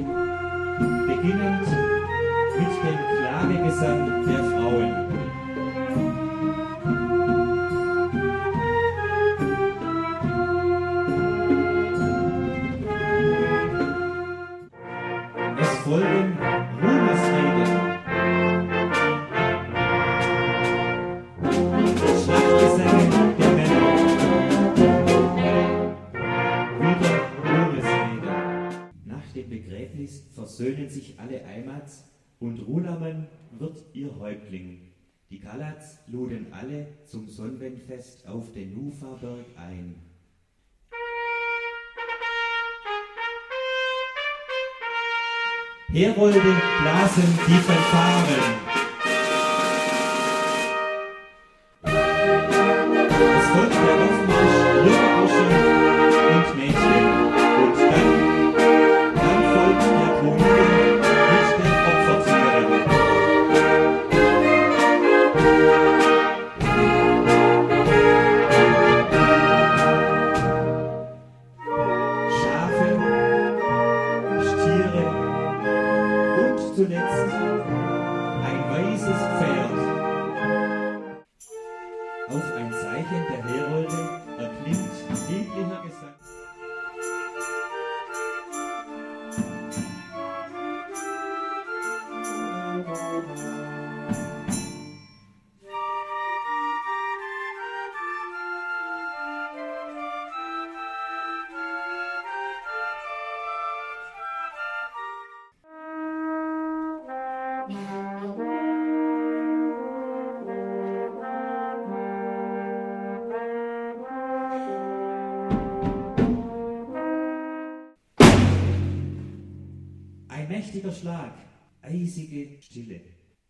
beginnend mit dem Klagegesang der Frauen. Es folgen Ruhmesreden, Schlachtgesänge der Männer, wieder Ruhmesreden. Nach dem Begräbnis versöhnen sich alle Aimats und Runamen wird ihr Häuptling. Die Kalats luden alle zum Sonnwendfest auf den Nufaberg ein. Herolde blasen die Fanfaren. Es folgt der Aufmarsch junger Burschen und Mädchen. Und dann folgt der Druide mit den Opfertieren. Schafe, Stiere und zuletzt ein weißes Pferd. Auf ein Zeichen der Herolde erklingt lieblicher Gesang. Ein mächtiger Schlag, eisige Stille.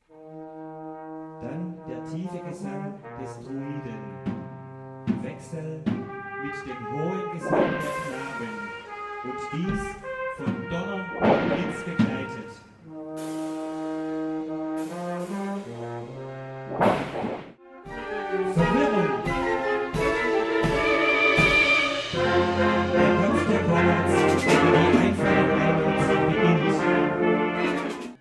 Dann der tiefe Gesang des Druiden, im Wechsel mit dem hohen Gesang der Knaben. Und dies von Donner und Blitz begleitet.